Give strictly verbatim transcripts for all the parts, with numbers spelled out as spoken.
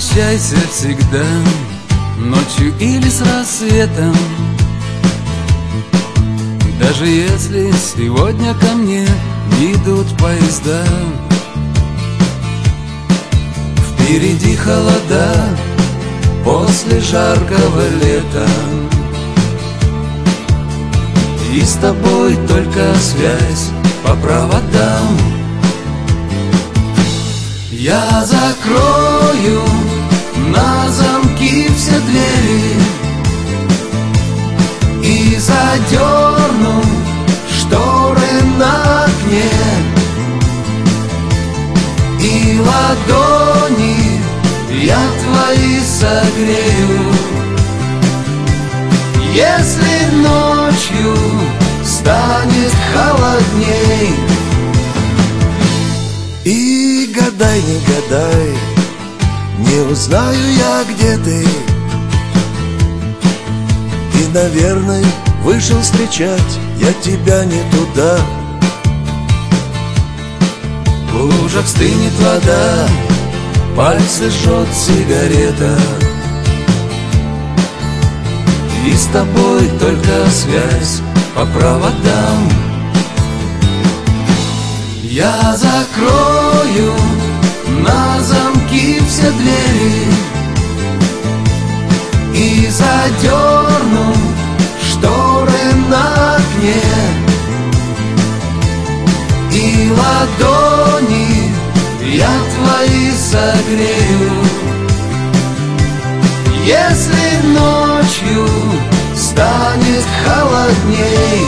возвращайся всегда, ночью или с рассветом. Даже если сегодня ко мне не идут поезда. Впереди холода после жаркого лета, и с тобой только связь по проводам. Я закрою на замки все двери и задерну шторы на окне, и ладони я твои согрею. Если ночью станет холодней, и гадай, не гадай, не узнаю я, где ты. И, наверное, вышел встречать я тебя не туда. В лужах стынет вода, пальцы жжет сигарета, и с тобой только связь по проводам. Я закрою на замки все двери и задерну шторы на окне, и ладони я твои согрею. Если ночью станет холодней,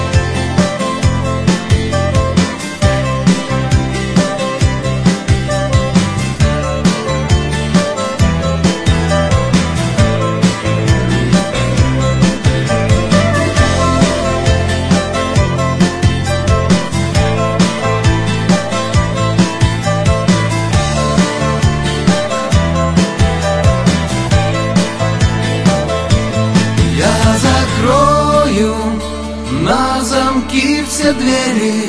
закрою на замки все двери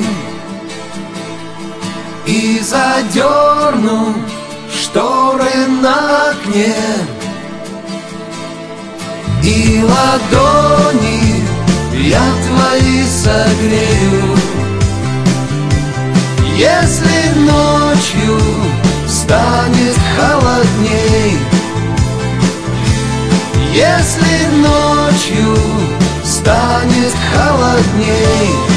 и задерну шторы на окне, и ладони я твои согрею. Если ночью станет холодней, если ночью станет холодней,